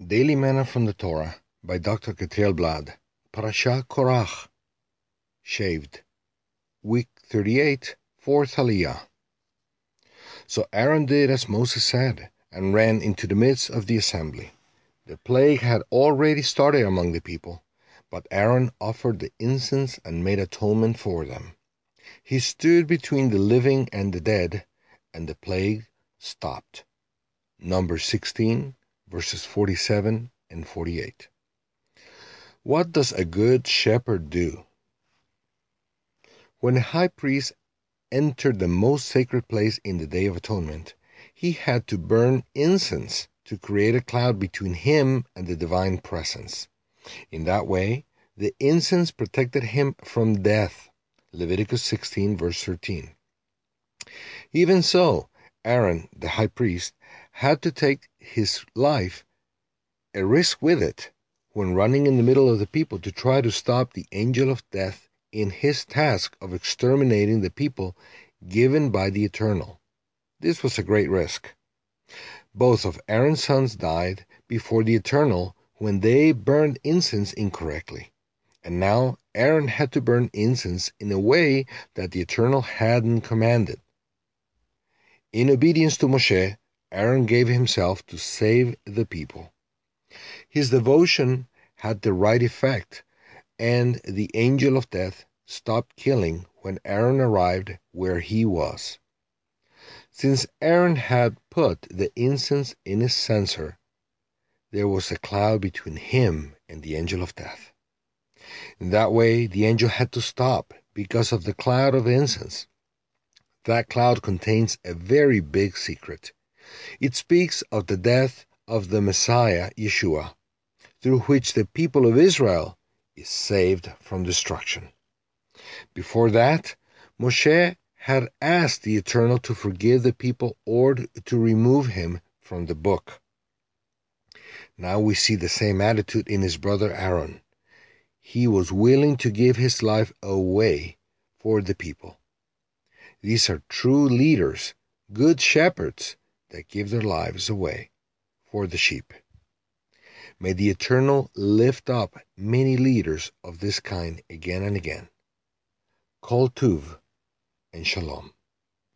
Daily Manna from the Torah by Dr. Catriel Blad. Parasha Korach. Shaved. Week 38, 4th Aliyah. So Aaron did as Moses said, and ran into the midst of the assembly. The plague had already started among the people, but Aaron offered the incense and made atonement for them. He stood between the living and the dead, and the plague stopped. Numbers 16, verses 47 and 48. What does a good shepherd do? When the high priest entered the most sacred place in the Day of Atonement, he had to burn incense to create a cloud between him and the divine presence. In that way, the incense protected him from death. Leviticus 16, verse 13. Even so, Aaron, the high priest, had to take his life, a risk with it, when running in the middle of the people to try to stop the angel of death in his task of exterminating the people given by the Eternal. This was a great risk. Both of Aaron's sons died before the Eternal when they burned incense incorrectly. And now Aaron had to burn incense in a way that the Eternal hadn't commanded. In obedience to Moshe, Aaron gave himself to save the people. His devotion had the right effect, and the angel of death stopped killing when Aaron arrived where he was. Since Aaron had put the incense in his censer, there was a cloud between him and the angel of death. In that way, the angel had to stop because of the cloud of incense. That cloud contains a very big secret. It speaks of the death of the Messiah, Yeshua, through which the people of Israel is saved from destruction. Before that, Moshe had asked the Eternal to forgive the people or to remove him from the book. Now we see the same attitude in his brother Aaron. He was willing to give his life away for the people. These are true leaders, good shepherds that give their lives away for the sheep. May the Eternal lift up many leaders of this kind again and again. Kol Tuv and Shalom.